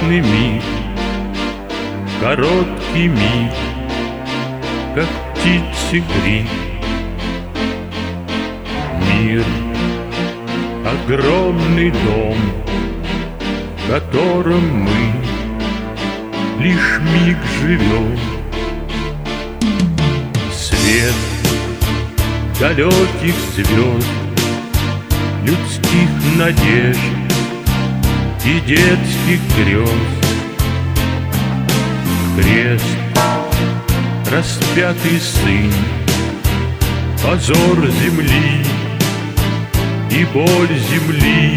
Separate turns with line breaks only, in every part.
прекрасный миг, короткий миг, как птицы крик. Мир — огромный дом, в котором мы лишь миг живем. Свет далеких звезд, людских надежд и детских грез. Крест, распятый сын, позор земли и боль земли.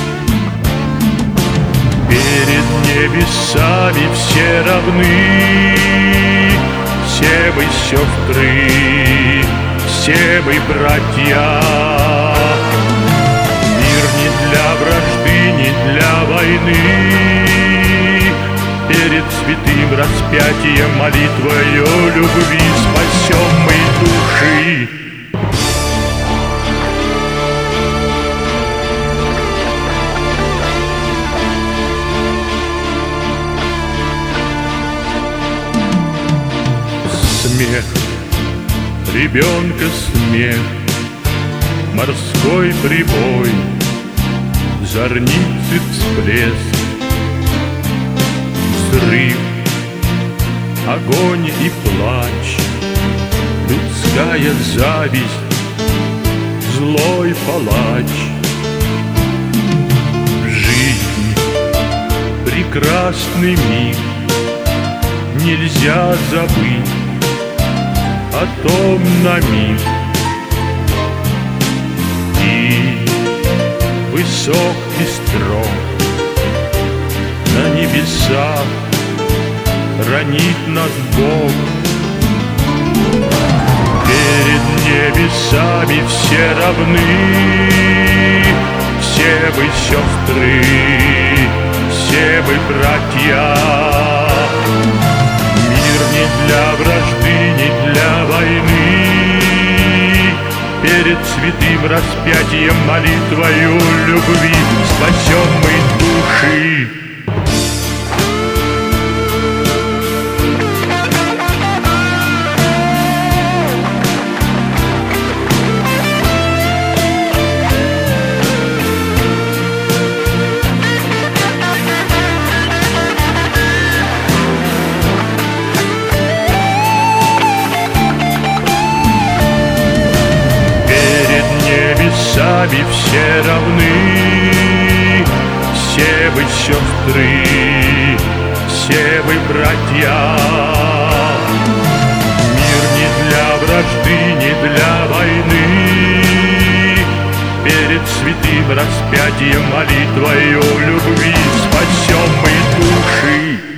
Перед небесами все равны, все мы сестры, все мы братья. Мир не для вражды, не для войны. Перед святым распятием молитвою любви спасем мы души. Смех, ребенка смех, морской прибой, зорницы всплеск, взрыв, огонь и плач, людская зависть, злой палач. Жизнь — прекрасный миг, нельзя забыть о том на миг. И высок и строг на небесах хранит нас Бог. Перед небесами все равны, все мы сестры, все мы братья. Мир не для вражды, не для войны. Перед святым распятием молитвою любви спасем мы души. Небесами все равны, все мы сестры, все мы братья. Мир не для вражды, не для войны. Перед святым распятием молитвою любви спасем мы души.